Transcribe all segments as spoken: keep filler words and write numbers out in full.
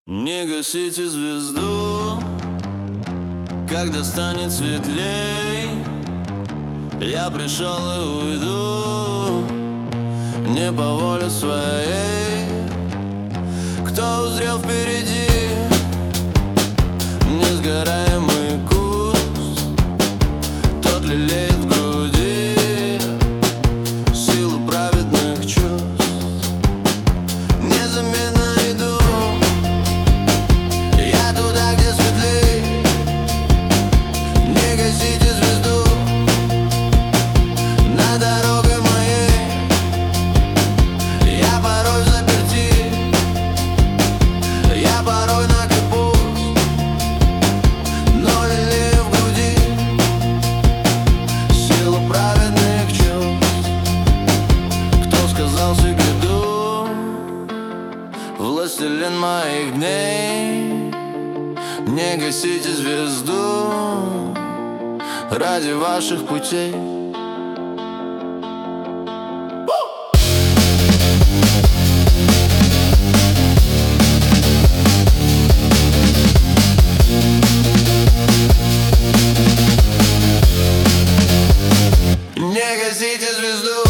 Не гасите звезду, когда станет светлей. Я пришел и уйду не по воле своей. Кто узрел впереди несгораемый куст, тот лелеет в груди силу праведных чувств. Незаметно иду я туда, где светлей. Не гасите звезду над дорогой моей. Я порой в заперти, я порой на крепость, но лелею в груди силу праведных чувств. Кто сказался гряду, властелин моих дней. Не гасите звезду ради ваших путей. Не гасите звезду.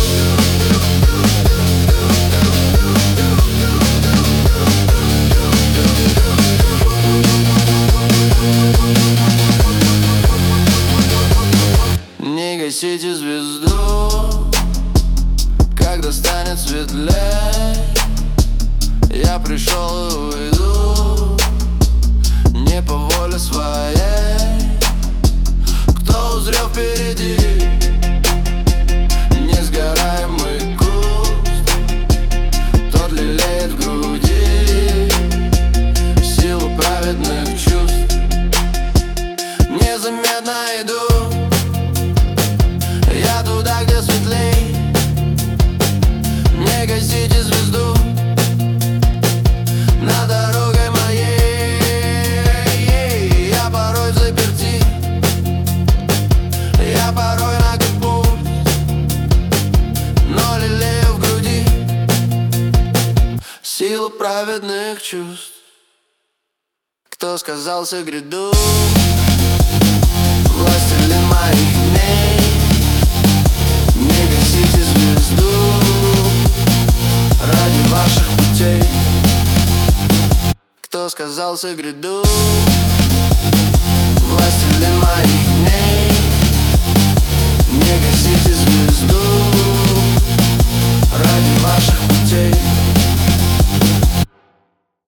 Не гасите звезду, когда станет светлей. Я пришел и уйду не по воле своей. Кто узрел впереди несгораемый куст, тот лелеет в груди силу праведных чувств. Незаметно иду я туда, где светлей. Не гасите звезду над дорогой моей. Я порой в заперти, я порой на крепость, но лелею в груди силу праведных чувств. Кто сказался гряду, властелин моих дней. Не гасите звезду ради ваших путей. Кто сказался гряду, властелин моих дней. Не гасите звезду ради ваших путей.